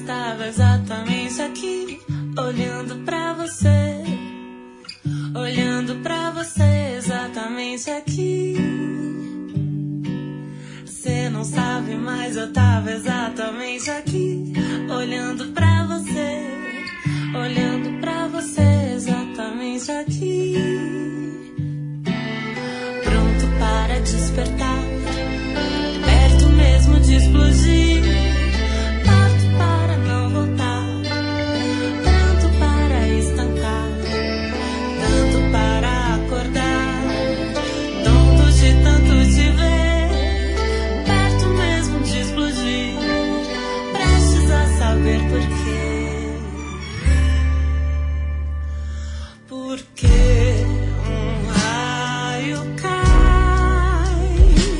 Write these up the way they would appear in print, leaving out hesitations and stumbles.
tava exatamente aqui, olhando pra você. Olhando pra você, exatamente aqui. Cê não sabe, mas eu tava exatamente aqui, olhando pra você. Olhando pra você, exatamente aqui. Pronto para despertar, perto mesmo de explodir. Parto para não voltar, pronto para estancar, tanto para acordar, tonto de tanto te ver. Perto mesmo de explodir, prestes a saber por quê. Porque um raio cai,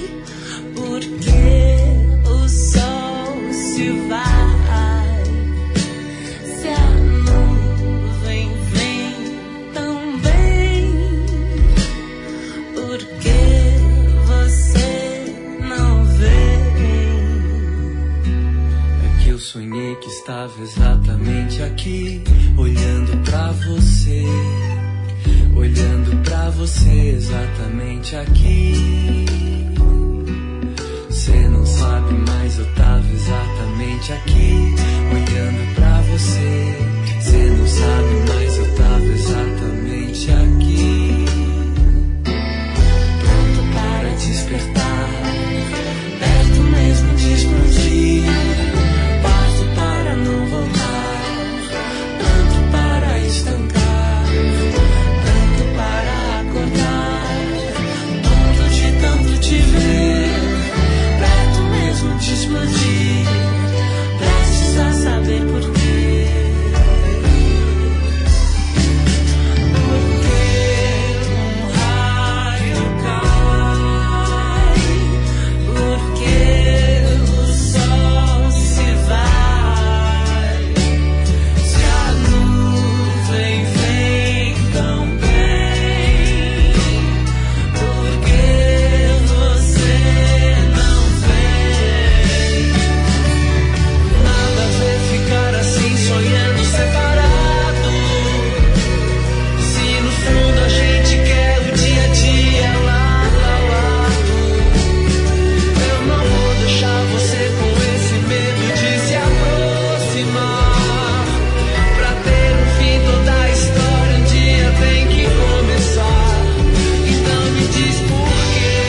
porque o sol se vai, se a nuvem vem também, porque você não vem. É que eu sonhei que estava exatamente aqui, olhando pra você. Olhando pra você, exatamente aqui. Cê não sabe, mas eu tava exatamente aqui, olhando pra você. Cê não sabe, mas eu tava exatamente aqui. Pronto para despertar, perto mesmo de explodir. Passo para não voltar, pronto para estancar, tanto te ver, perto mesmo de explodir, prestes a saber por quê. Porque um raio cai, porque o sol se vai, se a nuvem vem também, porque sonhando separado. Se no fundo a gente quer o dia a dia lado a lado, eu não vou deixar você com esse medo de se aproximar. Pra ter um fim toda a história um dia tem que começar. Então me diz por quê.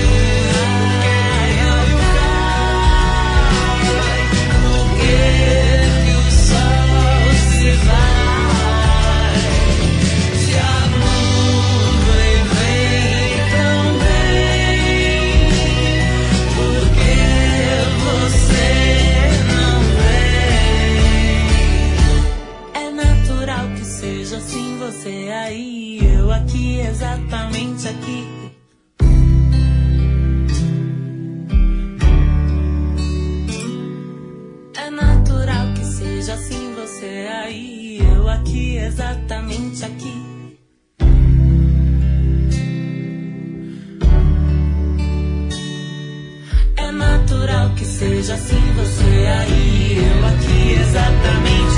Assim você aí, eu aqui, exatamente aqui. É natural que seja assim você aí, eu aqui, exatamente aqui. É natural que seja assim você aí, eu aqui, exatamente